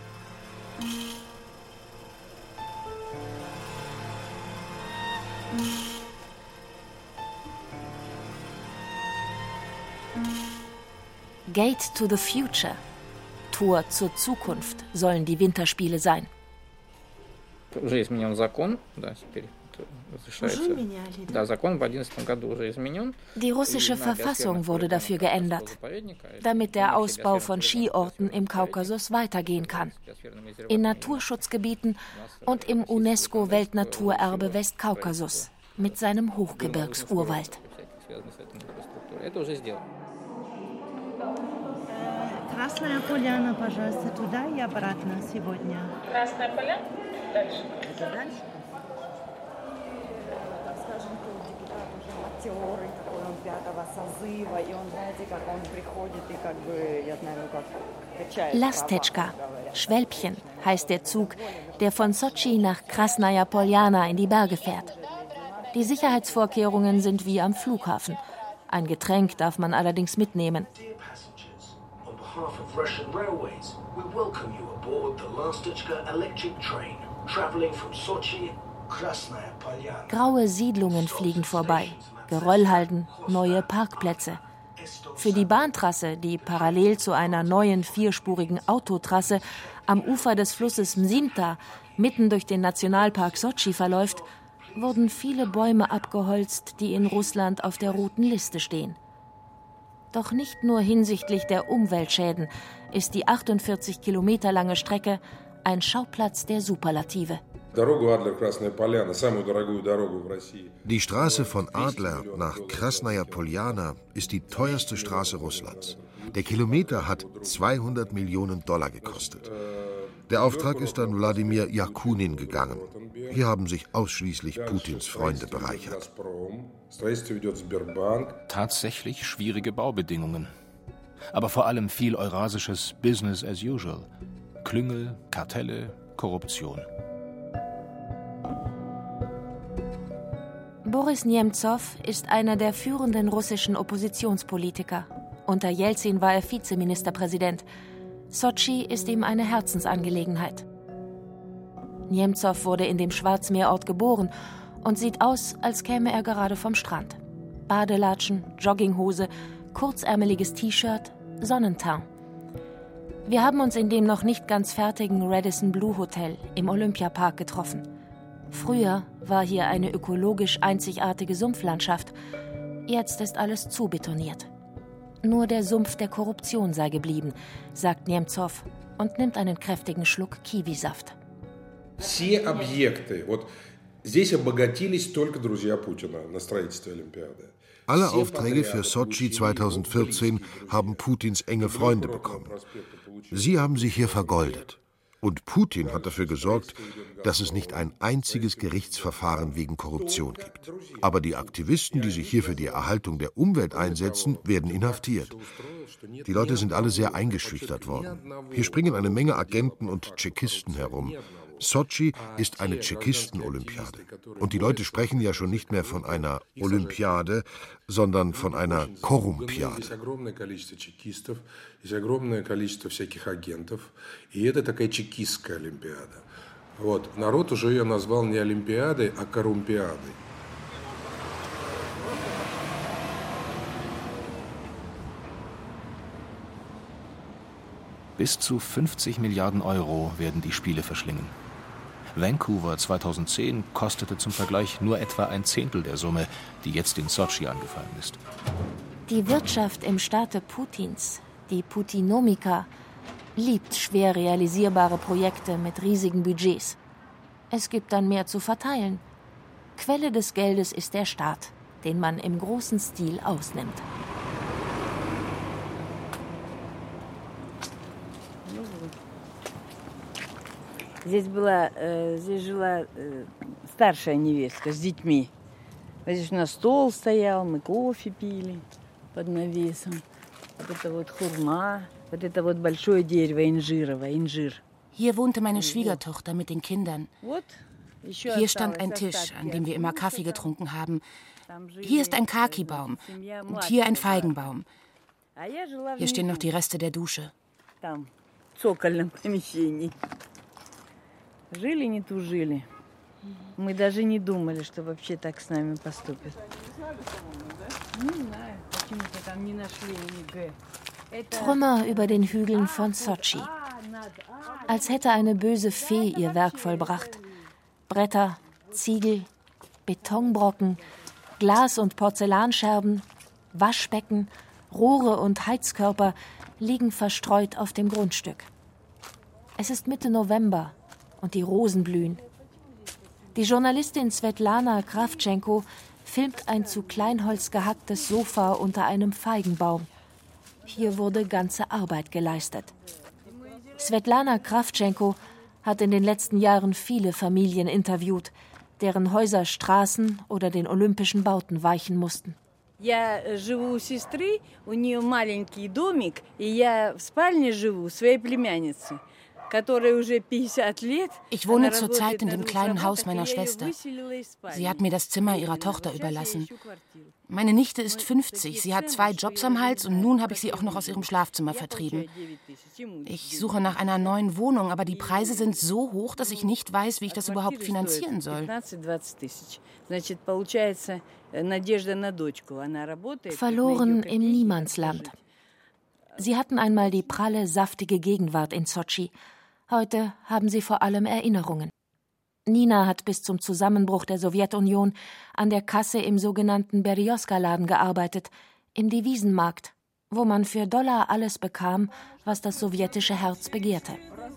Gate to the Future, Tor zur Zukunft, sollen die Winterspiele sein. Die russische Verfassung wurde dafür geändert, damit der Ausbau von Skiorten im Kaukasus weitergehen kann. In Naturschutzgebieten und im UNESCO-Weltnaturerbe Westkaukasus mit seinem Hochgebirgsurwald. Красная Поляна, пожалуйста, туда и обратно сегодня. Красная Поляна? Дальше. Это дальше? Так скажем, что депутат уже матерый, такой он пятого созыва, и он, знаете, как он приходит и как бы, я знаю, как качает. Lastechka, Schwälbchen, heißt der Zug, der von Sotschi nach Krasnaya Poljana in die Berge fährt. Die Sicherheitsvorkehrungen sind wie am Flughafen. Ein Getränk darf man allerdings mitnehmen. Of Russian railways, we welcome you aboard the Lastechka electric train, traveling from Sochi, Krasnaya Polyana. Graue Siedlungen fliegen vorbei, Geröllhalden, neue Parkplätze. Für die Bahntrasse, die parallel zu einer neuen vierspurigen Autotrasse am Ufer des Flusses Msimta mitten durch den Nationalpark Sotschi verläuft, wurden viele Bäume abgeholzt, die in Russland auf der roten Liste stehen. Doch nicht nur hinsichtlich der Umweltschäden ist die achtundvierzig Kilometer lange Strecke ein Schauplatz der Superlative. Die Straße von Adler nach Krasnaya Poljana ist die teuerste Straße Russlands. Der Kilometer hat zweihundert Millionen Dollar gekostet. Der Auftrag ist an Wladimir Jakunin gegangen. Hier haben sich ausschließlich Putins Freunde bereichert. Tatsächlich schwierige Baubedingungen. Aber vor allem viel eurasisches Business as usual. Klüngel, Kartelle, Korruption. Boris Nemzow ist einer der führenden russischen Oppositionspolitiker. Unter Jelzin war er Vizeministerpräsident. Sotschi ist ihm eine Herzensangelegenheit. Nemzow wurde in dem Schwarzmeerort geboren und sieht aus, als käme er gerade vom Strand. Badelatschen, Jogginghose, kurzärmeliges T-Shirt, Sonnenteint. Wir haben uns in dem noch nicht ganz fertigen Radisson Blu Hotel im Olympiapark getroffen. Früher war hier eine ökologisch einzigartige Sumpflandschaft. Jetzt ist alles zubetoniert. Nur der Sumpf der Korruption sei geblieben, sagt Nemzow und nimmt einen kräftigen Schluck Kiwisaft. Все объекты, вот здесь обогатились только друзья Путина на строительстве Олимпиады. Alle Aufträge für Sotschi zweitausendvierzehn haben Putins enge Freunde bekommen. Sie haben sich hier vergoldet. Und Putin hat dafür gesorgt, dass es nicht ein einziges Gerichtsverfahren wegen Korruption gibt. Aber die Aktivisten, die sich hier für die Erhaltung der Umwelt einsetzen, werden inhaftiert. Die Leute sind alle sehr eingeschüchtert worden. Hier springen eine Menge Agenten und Tschekisten herum. Sotschi ist eine Tschekisten-Olympiade. Und die Leute sprechen ja schon nicht mehr von einer Olympiade, sondern von einer Korrumpiade. Bis zu fünfzig Milliarden Euro werden die Spiele verschlingen. Vancouver zweitausendzehn kostete zum Vergleich nur etwa ein Zehntel der Summe, die jetzt in Sotschi angefallen ist. Die Wirtschaft im Staate Putins, die Putinomika, liebt schwer realisierbare Projekte mit riesigen Budgets. Es gibt dann mehr zu verteilen. Quelle des Geldes ist der Staat, den man im großen Stil ausnimmt. Здесь была, здесь жила старшая невестка с детьми. Здесь у нас стол стоял, мы кофе пили под навесом. Вот это вот хурма, вот это вот большое дерево инжировое, инжир. Hier wohnte meine Schwiegertochter mit den Kindern. Hier stand ein Tisch, an dem wir immer Kaffee getrunken haben. Hier ist ein Kaki-Baum und hier ein Feigenbaum. Hier stehen noch die Reste der Dusche. Жили, не тужили. Мы даже не думали, что вообще так с нами поступят. Не знаю, почему-то там не нашли ни Г. Trümmer über den Hügeln von Sotschi. Als hätte eine böse Fee ihr Werk vollbracht. Bretter, Ziegel, Betonbrocken, Glas- und Porzellanscherben, Waschbecken, Rohre und Heizkörper liegen verstreut auf dem Grundstück. Es ist Mitte November und die Rosen blühen. Die Journalistin Svetlana Kravtschenko filmt ein zu Kleinholz gehacktes Sofa unter einem Feigenbaum. Hier wurde ganze Arbeit geleistet. Svetlana Kravtschenko hat in den letzten Jahren viele Familien interviewt, deren Häuser Straßen oder den olympischen Bauten weichen mussten. Я живу у сестры, у нее маленький домик, и я в спальне живу своей племянницы. Ich wohne zurzeit in dem kleinen Haus meiner Schwester. Sie hat mir das Zimmer ihrer Tochter überlassen. Meine Nichte ist fünfzig, sie hat zwei Jobs am Hals und nun habe ich sie auch noch aus ihrem Schlafzimmer vertrieben. Ich suche nach einer neuen Wohnung, aber die Preise sind so hoch, dass ich nicht weiß, wie ich das überhaupt finanzieren soll. Verloren im Niemandsland. Sie hatten einmal die pralle, saftige Gegenwart in Sotschi. Heute haben sie vor allem Erinnerungen. Nina hat bis zum Zusammenbruch der Sowjetunion an der Kasse im sogenannten Berioska-Laden gearbeitet, im Devisenmarkt, wo man für Dollar alles bekam, was das sowjetische Herz begehrte.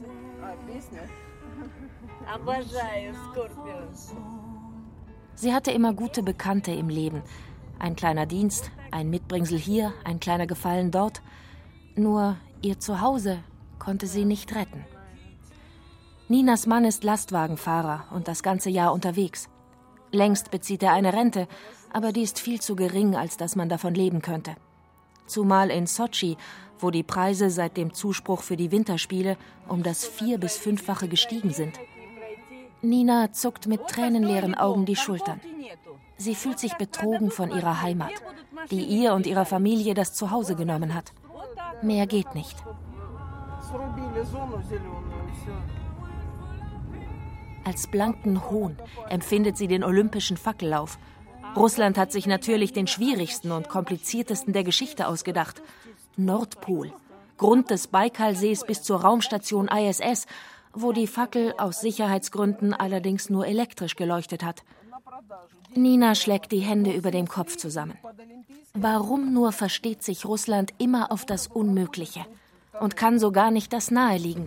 Sie hatte immer gute Bekannte im Leben. Ein kleiner Dienst, ein Mitbringsel hier, ein kleiner Gefallen dort. Nur ihr Zuhause konnte sie nicht retten. Ninas Mann ist Lastwagenfahrer und das ganze Jahr unterwegs. Längst bezieht er eine Rente, aber die ist viel zu gering, als dass man davon leben könnte. Zumal in Sotschi, wo die Preise seit dem Zuspruch für die Winterspiele um das vier- bis fünffache gestiegen sind. Nina zuckt mit tränenleeren Augen die Schultern. Sie fühlt sich betrogen von ihrer Heimat, die ihr und ihrer Familie das Zuhause genommen hat. Mehr geht nicht. Als blanken Hohn empfindet sie den olympischen Fackellauf. Russland hat sich natürlich den schwierigsten und kompliziertesten der Geschichte ausgedacht. Nordpol, Grund des Baikalsees bis zur Raumstation I S S, wo die Fackel aus Sicherheitsgründen allerdings nur elektrisch geleuchtet hat. Nina schlägt die Hände über dem Kopf zusammen. Warum nur versteht sich Russland immer auf das Unmögliche und kann so gar nicht das Naheliegende?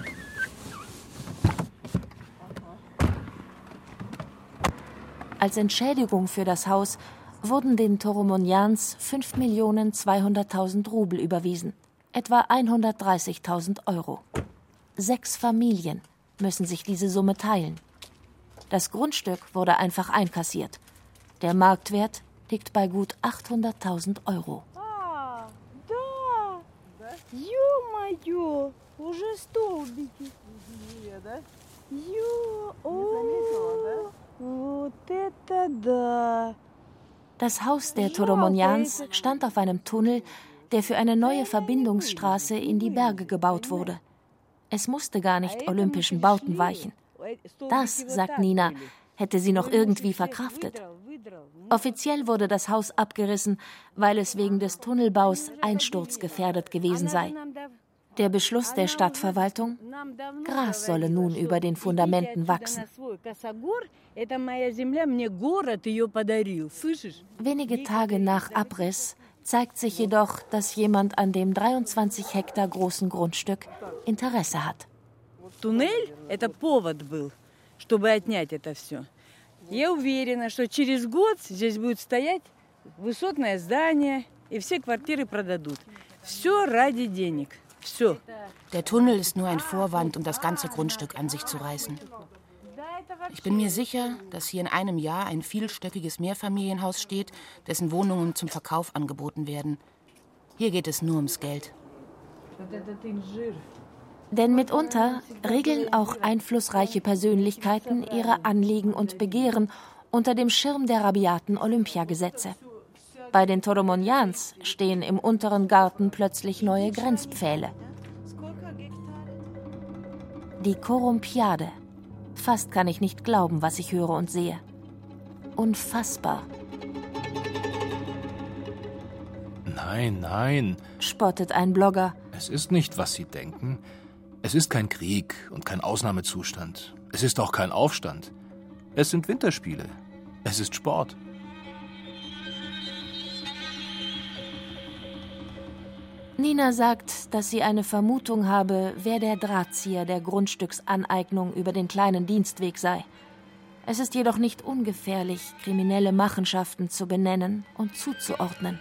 Als Entschädigung für das Haus wurden den Toromonjans fünf Millionen zweihunderttausend Rubel überwiesen, etwa hundertdreißigtausend Euro. Sechs Familien müssen sich diese Summe teilen. Das Grundstück wurde einfach einkassiert. Der Marktwert liegt bei gut achthunderttausend Euro. Ah, da! Ё-моё! Уже столбики. Ё, oh, вот это да! Das Haus der Toromonjans stand auf einem Tunnel, der für eine neue Verbindungsstraße in die Berge gebaut wurde. Es musste gar nicht olympischen Bauten weichen. Das, sagt Nina, hätte sie noch irgendwie verkraftet. Offiziell wurde das Haus abgerissen, weil es wegen des Tunnelbaus einsturzgefährdet gewesen sei. Der Beschluss der Stadtverwaltung: Gras solle nun über den Fundamenten wachsen. Wenige Tage nach Abriss zeigt sich jedoch, dass jemand an dem dreiundzwanzig Hektar großen Grundstück Interesse hat. Туннель – это повод был, чтобы отнять это все. Я уверена, что через год здесь будет стоять высотное здание, и все квартиры продадут. Все ради денег. Все. Der Tunnel ist nur ein Vorwand, um das ganze Grundstück an sich zu reißen. Ich bin mir sicher, dass hier in einem Jahr ein vielstöckiges Mehrfamilienhaus steht, dessen Wohnungen zum Verkauf angeboten werden. Hier geht es nur ums Geld. Denn mitunter regeln auch einflussreiche Persönlichkeiten ihre Anliegen und Begehren unter dem Schirm der rabiaten Olympiagesetze. Bei den Toromonians stehen im unteren Garten plötzlich neue Grenzpfähle. Die Korumpiade. Fast kann ich nicht glauben, was ich höre und sehe. Unfassbar. Nein, nein, spottet ein Blogger. Es ist nicht, was Sie denken. Es ist kein Krieg und kein Ausnahmezustand. Es ist auch kein Aufstand. Es sind Winterspiele. Es ist Sport. Nina sagt, dass sie eine Vermutung habe, wer der Drahtzieher der Grundstücksaneignung über den kleinen Dienstweg sei. Es ist jedoch nicht ungefährlich, kriminelle Machenschaften zu benennen und zuzuordnen.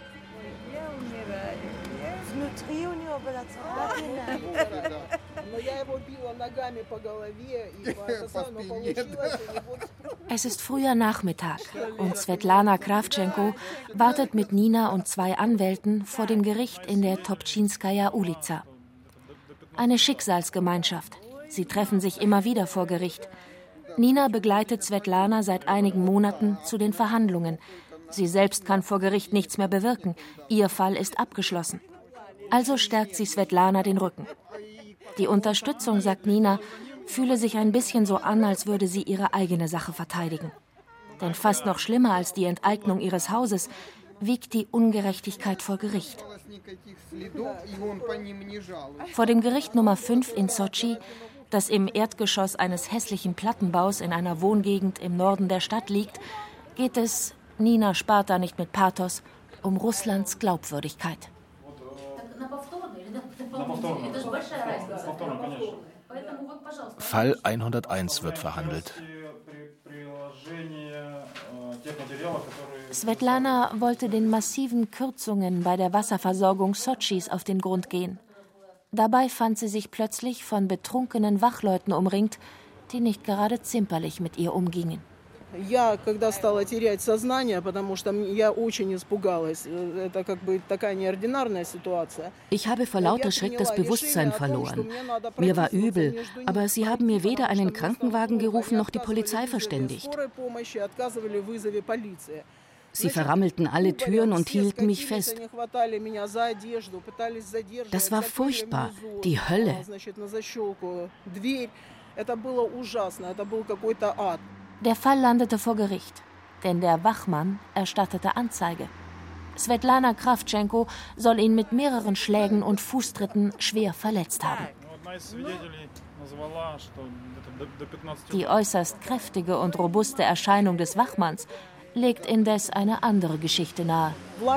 Es ist früher Nachmittag und Svetlana Krawtschenko wartet mit Nina und zwei Anwälten vor dem Gericht in der Topczynskaja Ulica. Eine Schicksalsgemeinschaft. Sie treffen sich immer wieder vor Gericht. Nina begleitet Svetlana seit einigen Monaten zu den Verhandlungen. Sie selbst kann vor Gericht nichts mehr bewirken. Ihr Fall ist abgeschlossen. Also stärkt sie Svetlana den Rücken. Die Unterstützung, sagt Nina, fühle sich ein bisschen so an, als würde sie ihre eigene Sache verteidigen. Denn fast noch schlimmer als die Enteignung ihres Hauses wiegt die Ungerechtigkeit vor Gericht. Vor dem Gericht Nummer fünf in Sotschi, das im Erdgeschoss eines hässlichen Plattenbaus in einer Wohngegend im Norden der Stadt liegt, geht es, Nina spart da nicht mit Pathos, um Russlands Glaubwürdigkeit. Fall hunderteins wird verhandelt. Svetlana wollte den massiven Kürzungen bei der Wasserversorgung Sotschis auf den Grund gehen. Dabei fand sie sich plötzlich von betrunkenen Wachleuten umringt, die nicht gerade zimperlich mit ihr umgingen. Я, когда стала терять сознание, потому что я очень испугалась. Это как бы такая неординарная ситуация. Ich habe vor lauter Schreck das Bewusstsein verloren. Mir war übel, aber sie haben mir weder einen Krankenwagen gerufen noch die Polizei verständigt. Sie verrammelten alle Türen und hielten mich fest. Das war furchtbar, die Hölle. Der Fall landete vor Gericht, denn der Wachmann erstattete Anzeige. Svetlana Krawtschenko soll ihn mit mehreren Schlägen und Fußtritten schwer verletzt haben. Die äußerst kräftige und robuste Erscheinung des Wachmanns legt indes eine andere Geschichte nahe.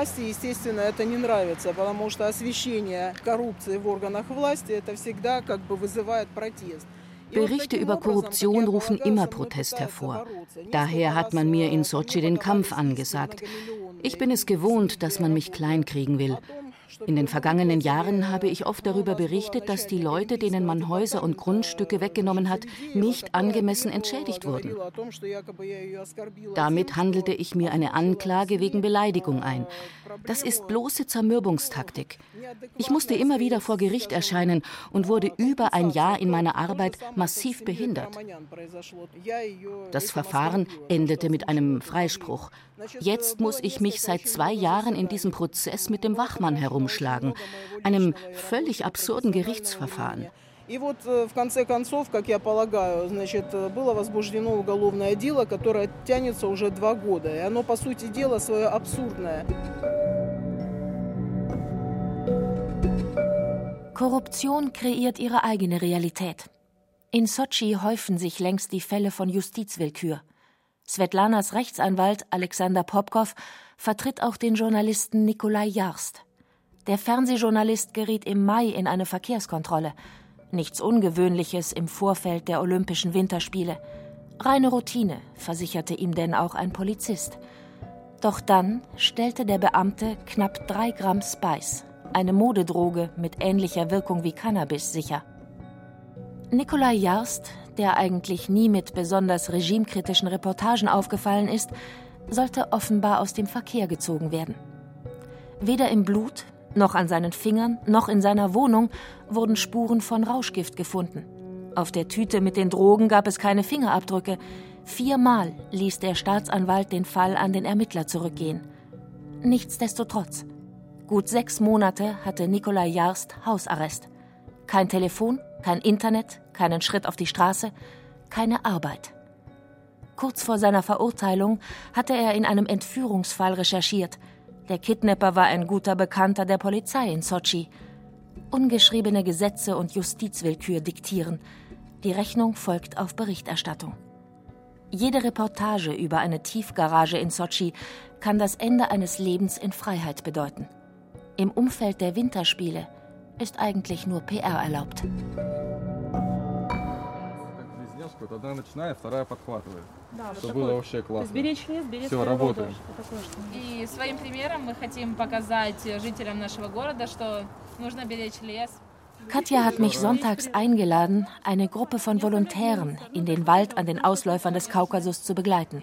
Berichte über Korruption rufen immer Protest hervor. Daher hat man mir in Sotschi den Kampf angesagt. Ich bin es gewohnt, dass man mich kleinkriegen will. In den vergangenen Jahren habe ich oft darüber berichtet, dass die Leute, denen man Häuser und Grundstücke weggenommen hat, nicht angemessen entschädigt wurden. Damit handelte ich mir eine Anklage wegen Beleidigung ein. Das ist bloße Zermürbungstaktik. Ich musste immer wieder vor Gericht erscheinen und wurde über ein Jahr in meiner Arbeit massiv behindert. Das Verfahren endete mit einem Freispruch. Jetzt muss ich mich seit zwei Jahren in diesem Prozess mit dem Wachmann herumschlagen, einem völlig absurden Gerichtsverfahren. И вот в конце концов, как я полагаю, значит, было возбуждено уголовное дело, которое тянется уже два года. И оно, по сути дела, свое absurdное. Korruption kreiert ihre eigene Realität. In Sotschi häufen sich längst die Fälle von Justizwillkür. Svetlanas Rechtsanwalt Alexander Popkow vertritt auch den Journalisten Nikolai Jarst. Der Fernsehjournalist geriet im Mai in eine Verkehrskontrolle. Nichts Ungewöhnliches im Vorfeld der Olympischen Winterspiele. Reine Routine, versicherte ihm denn auch ein Polizist. Doch dann stellte der Beamte knapp drei Gramm Spice, eine Modedroge mit ähnlicher Wirkung wie Cannabis, sicher. Nikolai Jarst, der eigentlich nie mit besonders regimekritischen Reportagen aufgefallen ist, sollte offenbar aus dem Verkehr gezogen werden. Weder im Blut, noch an seinen Fingern, noch in seiner Wohnung wurden Spuren von Rauschgift gefunden. Auf der Tüte mit den Drogen gab es keine Fingerabdrücke. Viermal ließ der Staatsanwalt den Fall an den Ermittler zurückgehen. Nichtsdestotrotz, gut sechs Monate hatte Nikolai Jarst Hausarrest. Kein Telefon, kein Internet, keinen Schritt auf die Straße, keine Arbeit. Kurz vor seiner Verurteilung hatte er in einem Entführungsfall recherchiert. Der Kidnapper war ein guter Bekannter der Polizei in Sotschi. Ungeschriebene Gesetze und Justizwillkür diktieren. Die Rechnung folgt auf Berichterstattung. Jede Reportage über eine Tiefgarage in Sotschi kann das Ende eines Lebens in Freiheit bedeuten. Im Umfeld der Winterspiele ist eigentlich nur P R erlaubt. Katja hat mich sonntags eingeladen, eine Gruppe von Volontären in den Wald an den Ausläufern des Kaukasus zu begleiten.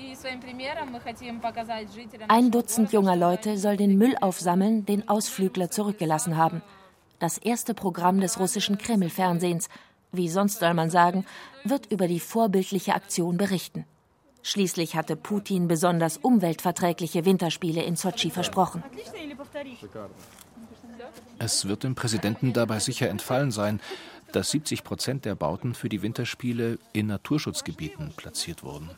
Ein Dutzend junger Leute soll den Müll aufsammeln, den Ausflügler zurückgelassen haben. Das erste Programm des russischen Kreml-Fernsehens, wie sonst soll man sagen, wird über die vorbildliche Aktion berichten. Schließlich hatte Putin besonders umweltverträgliche Winterspiele in Sotschi versprochen. Es wird dem Präsidenten dabei sicher entfallen sein, dass siebzig Prozent der Bauten für die Winterspiele in Naturschutzgebieten platziert wurden.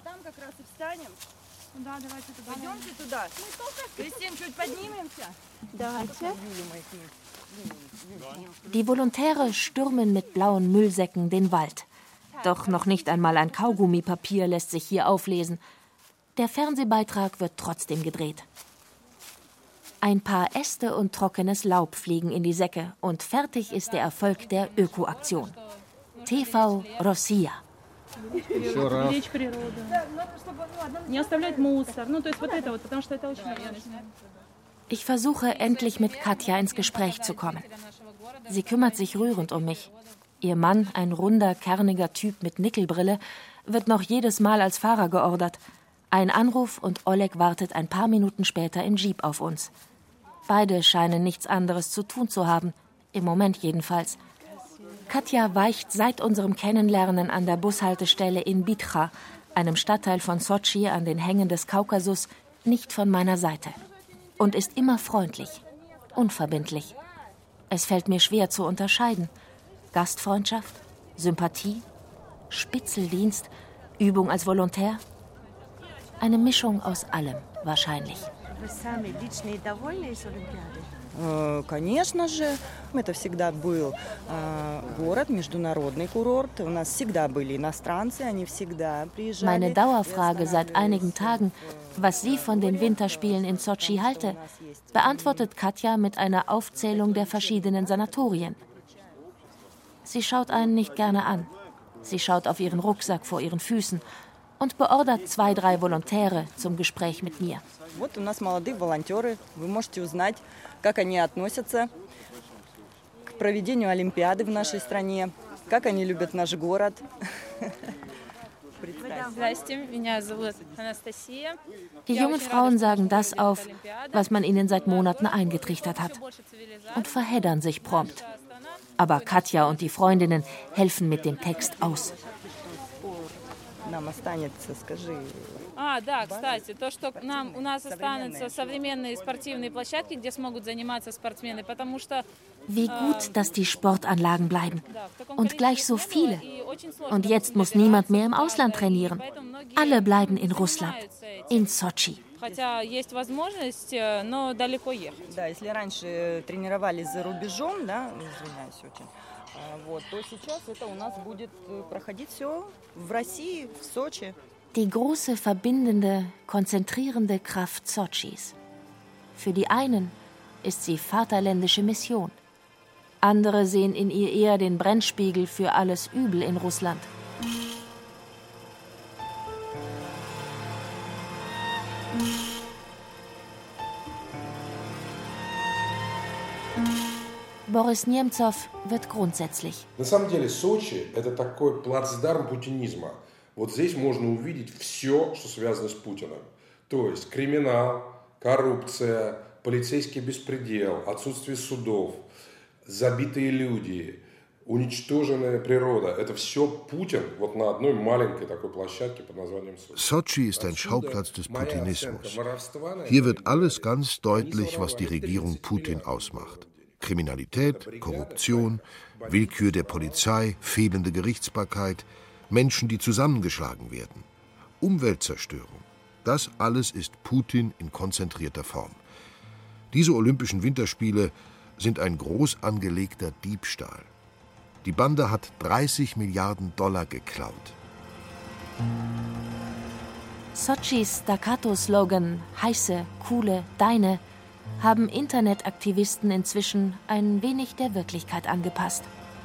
Die Volontäre stürmen mit blauen Müllsäcken den Wald. Doch noch nicht einmal ein Kaugummipapier lässt sich hier auflesen. Der Fernsehbeitrag wird trotzdem gedreht. Ein paar Äste und trockenes Laub fliegen in die Säcke und fertig ist der Erfolg der Öko-Aktion. T V Rossiya. Ich versuche endlich mit Katja ins Gespräch zu kommen. Sie kümmert sich rührend um mich. Ihr Mann, ein runder, kerniger Typ mit Nickelbrille, wird noch jedes Mal als Fahrer geordert. Ein Anruf und Oleg wartet ein paar Minuten später im Jeep auf uns. Beide scheinen nichts anderes zu tun zu haben, im Moment jedenfalls. Katja weicht seit unserem Kennenlernen an der Bushaltestelle in Bitra, einem Stadtteil von Sotschi an den Hängen des Kaukasus, nicht von meiner Seite. Und ist immer freundlich, unverbindlich. Es fällt mir schwer zu unterscheiden. Gastfreundschaft, Sympathie, Spitzeldienst, Übung als Volontär. Eine Mischung aus allem wahrscheinlich. Конечно же, это всегда был город, международный курорт. У нас всегда были иностранцы, они всегда приезжали. Meine Dauerfrage seit einigen Tagen, was sie von den Winterspielen in Sotschi halte, beantwortet Katja mit einer Aufzählung der verschiedenen Sanatorien. Sie schaut einen nicht gerne an. Sie schaut auf ihren Rucksack vor ihren Füßen und beordert zwei, drei Volontäre zum Gespräch mit mir. Вот у нас молодые волонтеры. Вы можете узнать, как они относятся к проведению Олимпиады в нашей стране, как они любят наш город. Die jungen Frauen sagen das auf, was man ihnen seit Monaten eingetrichtert hat, und verheddern sich prompt. Aber Katja und die Freundinnen helfen mit dem Text aus. А, да, кстати, то, что нам, у нас останутся современные спортивные площадки, где смогут заниматься спортсмены, потому что... Wie gut, dass die Sportanlagen bleiben. Und gleich so viele. Und jetzt muss niemand mehr im Ausland trainieren. Alle bleiben in Russland, in Sotschi. Хотя есть возможность, но далеко ехать. Да, если раньше тренировались за рубежом, да, извиняюсь очень, вот, то сейчас это у нас будет проходить все в России, в Сочи. Die große verbindende, konzentrierende Kraft Sotschis. Für die einen ist sie vaterländische Mission. Andere sehen in ihr eher den Brennspiegel für alles Übel in Russland. Boris Nemtsov wird grundsätzlich. На самом деле Сочи – это такой плацдарм путинизма. Вот здесь можно увидеть все, что связано с Путиным. То есть криминал, коррупция, полицейский беспредел, отсутствие судов, забитые люди, уничтоженная природа. Это все Путин вот на одной маленькой такой площадке под названием Сочи. Sochi ist ein Schauplatz des Putinismus. Hier wird alles ganz deutlich, was die Regierung Putin ausmacht. Kriminalität, Korruption, Willkür der Polizei, fehlende Gerichtsbarkeit, Menschen, die zusammengeschlagen werden, Umweltzerstörung. Das alles ist Putin in konzentrierter Form. Diese Olympischen Winterspiele sind ein groß angelegter Diebstahl. Die Bande hat dreißig Milliarden Dollar geklaut. Sochis Staccato-Slogan „Heiße, coole, deine“ haben Internetaktivisten inzwischen ein wenig der Wirklichkeit angepasst.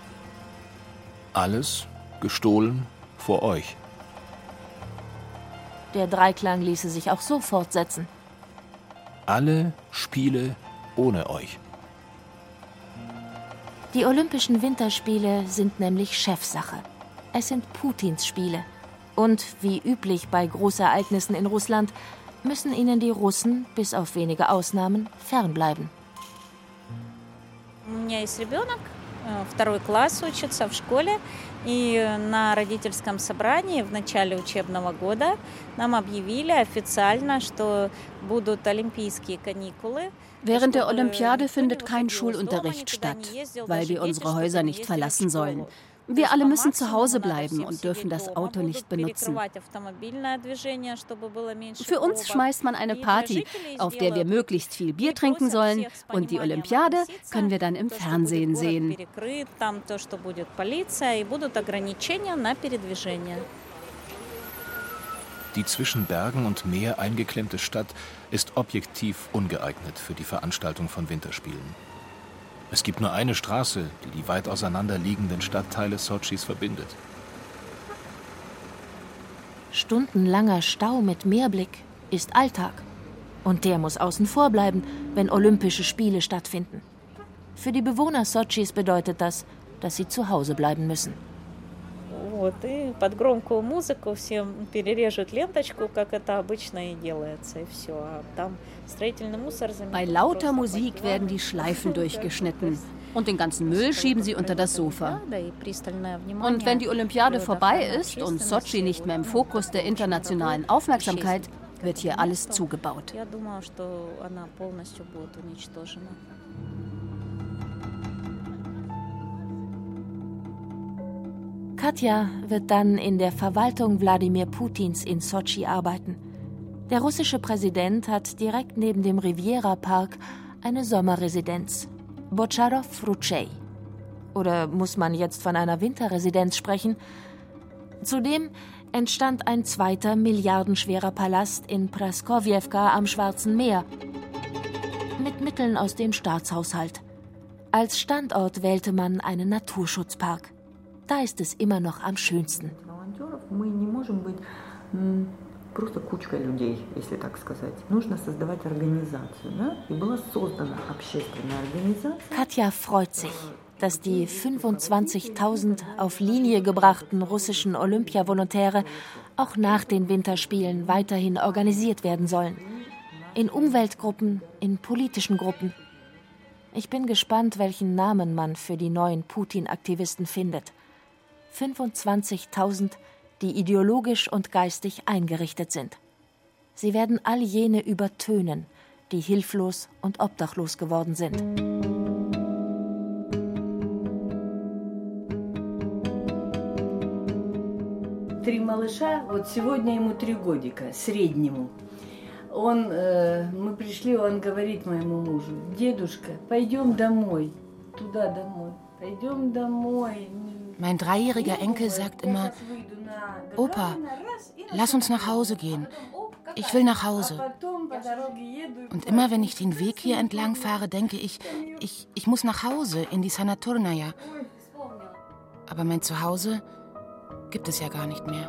Alles gestohlen vor euch. Der Dreiklang ließe sich auch so fortsetzen. Alle Spiele ohne euch. Die Olympischen Winterspiele sind nämlich Chefsache. Es sind Putins Spiele. Und wie üblich bei Großereignissen in Russland müssen ihnen die Russen, bis auf wenige Ausnahmen, fernbleiben. У меня есть ребенок, второй класс учится в школе, и на родительском собрании в начале учебного года нам объявили официально, что будут олимпийские каникулы. Während der Olympiade findet kein Schulunterricht statt, weil wir unsere Häuser nicht verlassen sollen. Wir alle müssen zu Hause bleiben und dürfen das Auto nicht benutzen. Für uns schmeißt man eine Party, auf der wir möglichst viel Bier trinken sollen, und die Olympiade können wir dann im Fernsehen sehen. Die zwischen Bergen und Meer eingeklemmte Stadt ist objektiv ungeeignet für die Veranstaltung von Winterspielen. Es gibt nur eine Straße, die die weit auseinander liegenden Stadtteile Sotschis verbindet. Stundenlanger Stau mit Meerblick ist Alltag. Und der muss außen vor bleiben, wenn Olympische Spiele stattfinden. Für die Bewohner Sotschis bedeutet das, dass sie zu Hause bleiben müssen. Вот, и под громкую музыку всем перережут ленточку, как это обычно и делается, и все. А там строительный мусор заменяют. Bei lauter Musik werden die Schleifen durchgeschnitten. Und den ganzen Müll schieben sie unter das Sofa. Und wenn die Olympiade vorbei ist und Sotschi nicht mehr im Fokus der internationalen Aufmerksamkeit, wird hier alles zugebaut. Katja wird dann in der Verwaltung Wladimir Putins in Sotschi arbeiten. Der russische Präsident hat direkt neben dem Riviera-Park eine Sommerresidenz, Bocharov-Rutschei. Oder muss man jetzt von einer Winterresidenz sprechen? Zudem entstand ein zweiter milliardenschwerer Palast in Praskowjewka am Schwarzen Meer mit Mitteln aus dem Staatshaushalt. Als Standort wählte man einen Naturschutzpark. Da ist es immer noch am schönsten. Просто кучка людей, если так сказать. Нужно создавать организацию, да? И была создана общественная организация. Katja freut sich, dass die fünfundzwanzigtausend auf Linie gebrachten russischen Olympiavolontäre auch nach den Winterspielen weiterhin organisiert werden sollen. In Umweltgruppen, in politischen Gruppen. Ich bin gespannt, welchen Namen man für die neuen Putin-Aktivisten findet. fünfundzwanzigtausend, die ideologisch und geistig eingerichtet sind. Sie werden all jene übertönen, die hilflos und obdachlos geworden sind. Три малыша, вот сегодня ему три годика, среднему. Он, э, мы пришли, он говорит моему мужу: «Дедушка, пойдем домой, туда домой, пойдем домой». Mein dreijähriger Enkel sagt immer: Opa, lass uns nach Hause gehen. Ich will nach Hause. Und immer wenn ich den Weg hier entlang fahre, denke ich, ich, ich muss nach Hause, in die Sanatornaya. Aber mein Zuhause gibt es ja gar nicht mehr.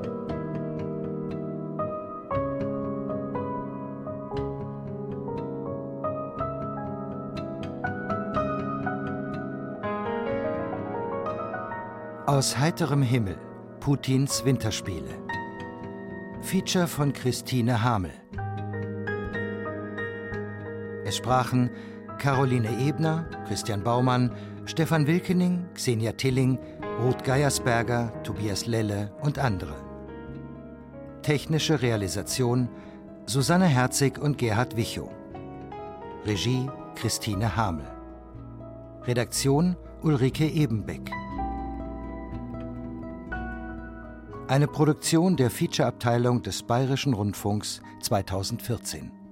Aus heiterem Himmel, Putins Winterspiele. Feature von Christine Hamel. Es sprachen Caroline Ebner, Christian Baumann, Stefan Wilkening, Xenia Tilling, Ruth Geiersberger, Tobias Lelle und andere. Technische Realisation Susanne Herzig und Gerhard Wichow. Regie Christine Hamel. Redaktion Ulrike Ebenbeck. Eine Produktion der Feature-Abteilung des Bayerischen Rundfunks zweitausendvierzehn.